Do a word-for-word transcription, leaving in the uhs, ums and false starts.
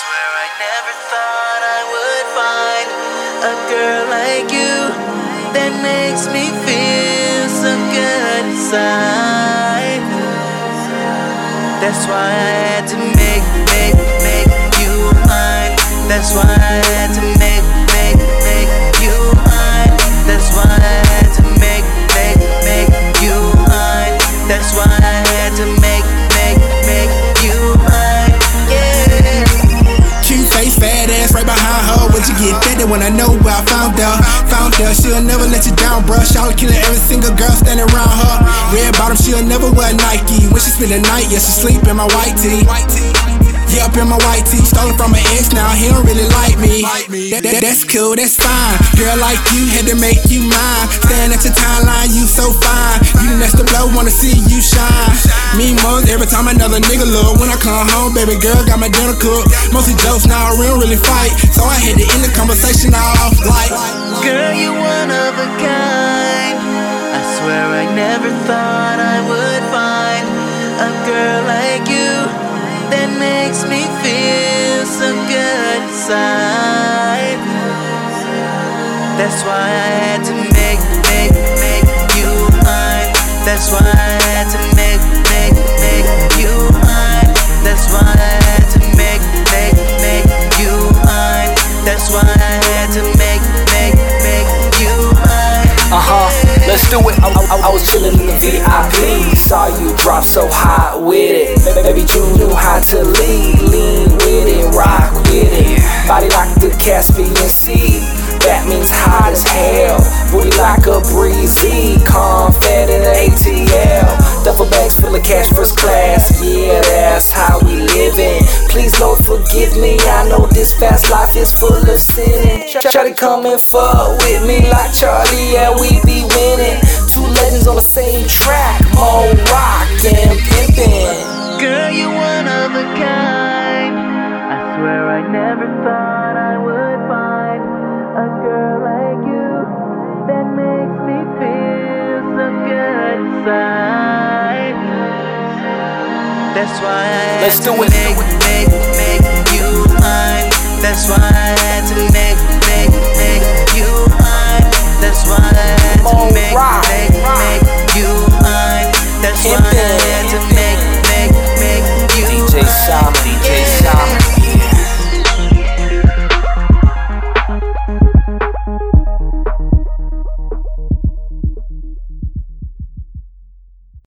swear I never thought I would find a girl like you that makes me feel so good inside. That's why I had to make, make, make you mine. That's why I had to make, make, make you mine. That's why I had to make, make, make you mine. That's why I had to make, make, make you mine. Yeah. Cute face, fat ass, right behind her. Where'd you get that? That when I know where I found her. Found her, she'll never let you down, bruh. Shawty killing every single girl standing around her. Red bottom, she'll never wear Nike. When she spend the night, yeah, she sleep in my white tee. Yeah, up in my white tee. Stolen from my ex, now he don't really like me. That, that, that's cool, that's fine. Girl like you, had to make you mine. Staring at your timeline, you so fine. You the next to blow, wanna see you shine. Me most every time another nigga look. When I come home, baby girl got my dinner cooked. Mostly jokes, now we don't really fight. So I had to end the conversation all off like, girl, you one of a kind. I swear I never thought I would find a girl like you that makes me feel so good inside. That's why I had to make, make, make you mine. That's why I had to make, make, make you mine. That's why I had to make, make, make you mine. That's why I had to make, make, make you mine. Uh-huh, let's do it. I, I, I was chillin' in the V I P. Saw you drop so hot with it. Baby, you knew how to lead. Lean with it, rock with it. Body like the Caspian Sea. That means hot as hell. Booty like a breezy. Confetti in the A T L. Duffel bags full of cash, first class. Yeah, that's how we livin'. Please, Lord, forgive me. I know this fast life is full of sinning. Try to come and fuck with me like Charlie, yeah, we be winning. Two legends on the same track, more rock and pimpin'. Girl, you one of a kind. I swear I never thought I would find a girl like you that makes me feel so good inside. That's why I had Let's to do it. make, make, make you mine. That's why I had to make, make, make you mine. That's why I had to More make, rock. make, make you mine. That's why I had to make